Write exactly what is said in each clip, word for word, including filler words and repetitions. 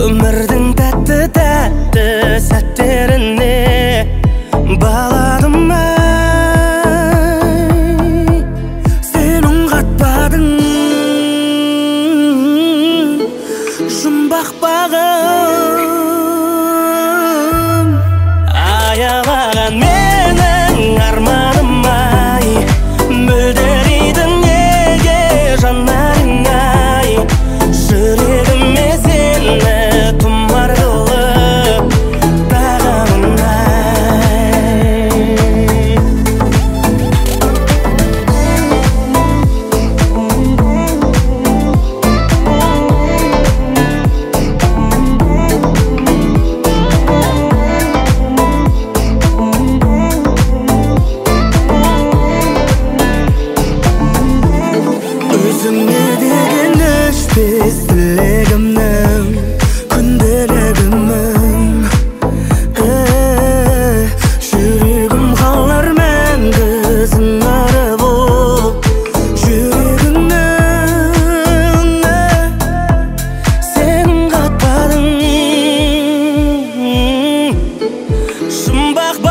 өмірдің тәтті тәтті сәттеріне баладым ай, сен үн қатпадың жұмбақ бағым, аялаған менің арманым ай, мөлдірейді неге жанарың ай, жүрегіме сені тұмар қылып тағамын ай. Өзіңе деген өшпес тілегімнің күнделігімнің, жүрегім қалар мәңгі сыңары болып жүрегімнің. Сен қатпадың жұмбақ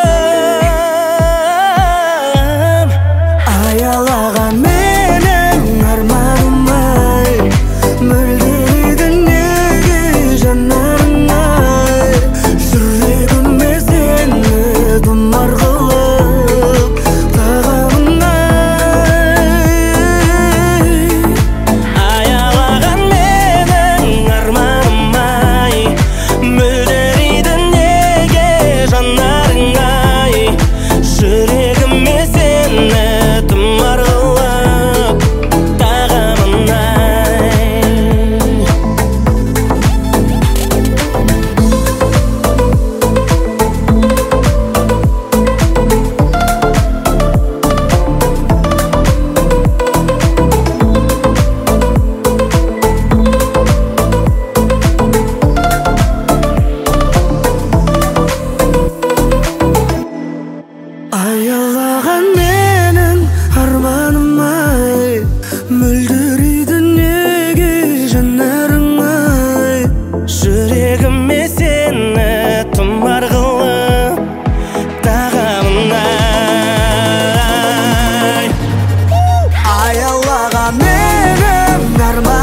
бағым, аялаған менің арманым ай, мөлдірейді неге жанарың ай, жүрегіме сені тұмар қылып тағамын ай. Аялаған менің арманым ай, мөлдірейді неге жанарың ай, жүрегіме сені тұмар қылып тағамын ай. Аялаған менің арманым ай, мөлдірейді неге жанарың ай, жүрегіме сені тұмар қылып тағамын ай. Аялаған менің арманым